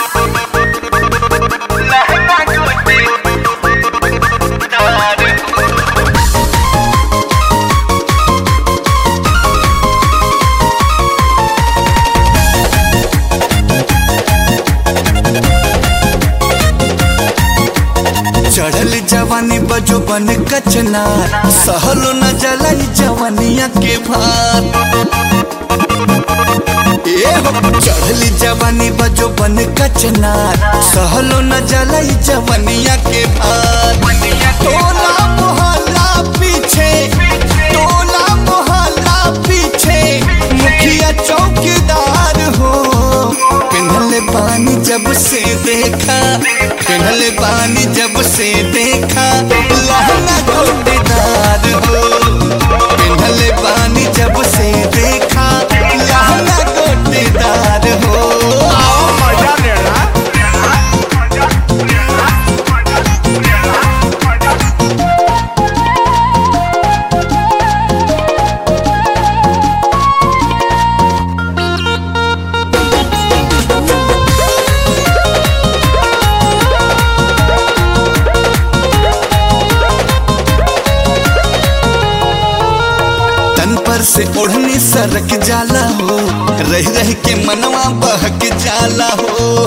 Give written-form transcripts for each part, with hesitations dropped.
चढ़ल जवानी बजो बन कचना सहलो न जलाई जवानिया के भार। चढ़ल जवानी बजो बन कचना सहलो न जलाई जवानिया के भार। टोला मोहल्ला पीछे, टोला मोहल्ला पीछे, मुखिया चौकीदार हो। पिन्हले पानी जब से देखा, पिन्हले पानी जब से देखा, लहंगा गोटेदार हो। पिन्हले पानी जब से देखा, लहंगा गोटेदार हो। आओ मजा लेना। से ओढ़नी सरक जाला हो, रह रह के मनवा बहक जाला हो।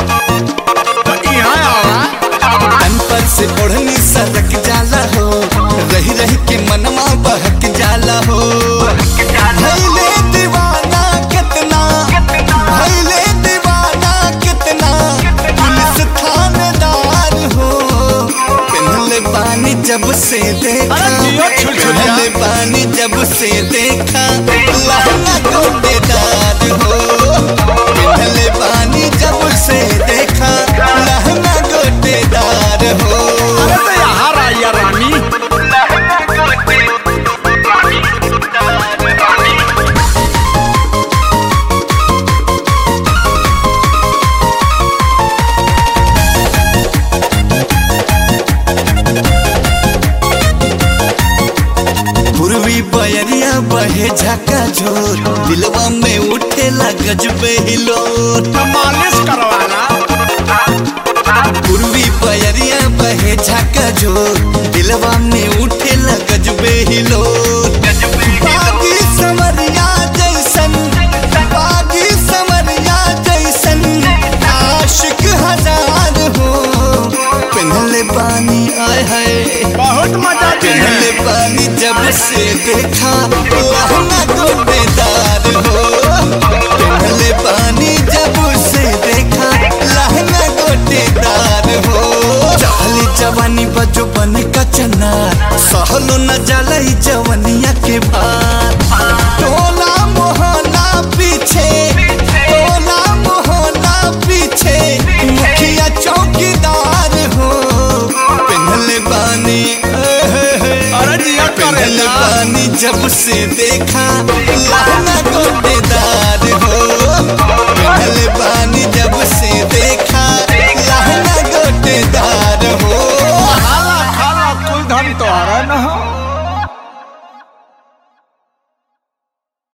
तन पर से ओढ़नी सरक जाला हो, रह रह के मनवा बहक जाला हो। भइले दीवाना कितना, भइले दीवाना कितना, पुलिस थानेदार हो। पिन्हले पानी जब से देखा, पिन्हले पानी जब से देखा, लहंगा गोटेदार हो। पिन्हले पानी जब से देखा, लहंगा गोटेदार हो। अरे तो यहाँ राया रानी। पूर्वी बयरिया बहे झका झोर, दिलवा में उठेला गजबे हिलोर। मालिश करवाना। पूर्वी बयरिया बहे झका झोर, दिलवा में उठेला गजबे हिलोर। बागी समरिया जैसन, बागी समरिया जैसन, आशिक हजार हो। पिन्हले पानी आए है, बहुत मजा पिन्हले पानी जब से देखा, लहंगा गोटेदार हो। पिन्हले पानी जब से देखा, लहंगा गोटेदार हो। चढ़ली जवानी बजो बन कचना सहलो न जलाई जवनिया के भार। टोला मोहल्ला पीछे, टोला मोहल्ला पीछे, मुखिया चौकीदार हो। पिन्हले पानी, अरे जिया पिन्हले पानी जब से देखा, लहंगा गोटेदार